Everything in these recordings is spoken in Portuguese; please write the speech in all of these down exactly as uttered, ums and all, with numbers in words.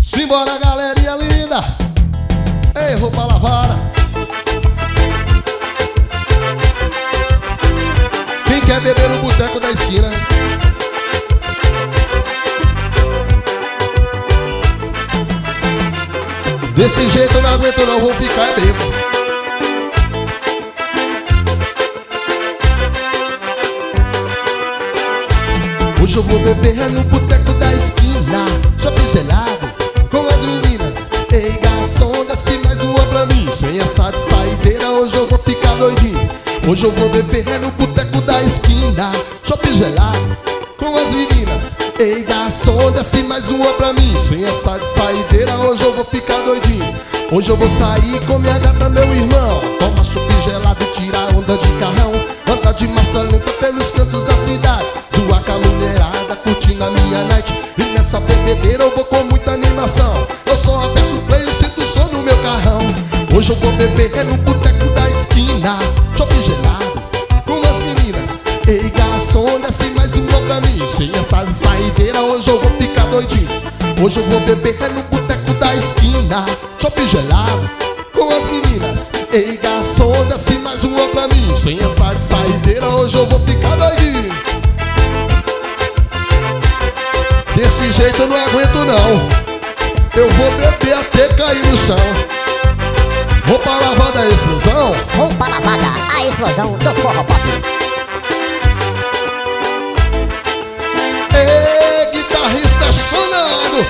Simbora, galerinha linda. Ei, roupa lavada. Quem quer beber no boteco da esquina? Desse jeito eu não aguento não, vou ficar bêbado. Hoje eu vou beber no boteco da esquina, shopping gelado com as meninas. Ei, garçom, desce mais uma pra mim. Sem essa de saideira hoje eu vou ficar doidinho. Hoje eu vou beber no boteco da esquina, shopping gelado com as meninas. Ei, garçom, desce mais uma pra mim. Sem essa de saideira hoje eu vou ficar doidinho. Hoje eu vou sair com minha gata, meu irmão. Toma chopp gelado, tira onda de carrão. Anda de massa lenta pelos cantos da cidade. Zoar com a mulherada, curtindo a minha night. E nessa bebedeira eu vou com muita animação. Eu só aperto o play e sinto o som no meu carrão. Hoje eu vou beber no boteco da esquina, chopp gelado com as meninas. Ei, garçom, desce mais uma pra mim. Sem essa saideira hoje eu vou ficar doidinho. Hoje eu vou beber no boteco da esquina, chopp gelado com as meninas. Ei, garçom, desce mais uma pra mim. Sem essa de saideira hoje eu vou ficar doidinho. Desse jeito eu não aguento não. Eu vou beber até cair no chão. Roupa lavada, a explosão. Roupa lavada, a explosão do forró pop. Ei, guitarrista chorando.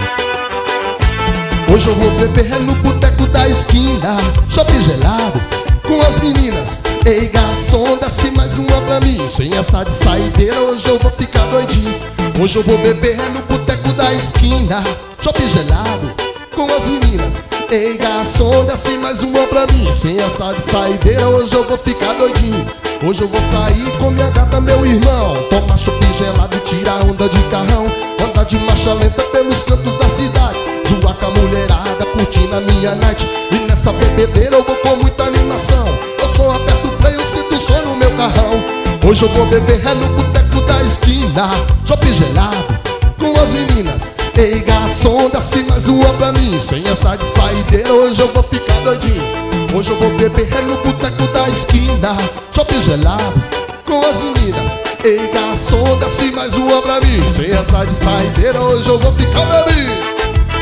Hoje eu vou beber no boteco da esquina, shopping gelado com as meninas. Ei, garçom, desce mais uma pra mim. Sem essa de saideira hoje eu vou ficar doidinho. Hoje eu vou beber no boteco da esquina, shopping gelado com as meninas. Ei, garçom, desce mais uma pra mim. Sem essa de saideira hoje eu vou ficar doidinho. Hoje eu vou sair com minha gata, meu irmão. Toma chopp gelado, tira onda de carrão. Anda de marcha lenta pelos cantos da cidade. Zoar com a mulherada, curtindo a minha night. E nessa bebedeira eu vou com muita animação. Eu só aperto o play, eu sinto o som no meu carrão. Hoje eu vou beber no boteco da esquina, chopp gelado com as meninas. Ei, garçom, desce mais uma pra mim. Sem essa de saideira hoje eu vou ficar doidinho. Hoje eu vou beber no boteco da esquina, chopp gelado com as meninas. Ei, garçom, desce mais uma pra mim. Sem essa de saideira hoje eu vou ficar doidinho.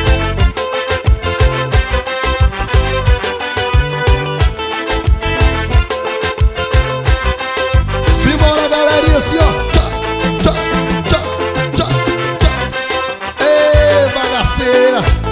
Simbora, galerinha, assim ó. Tchau, tchau, tchau, tchau, tchau. Ei, bagaceira.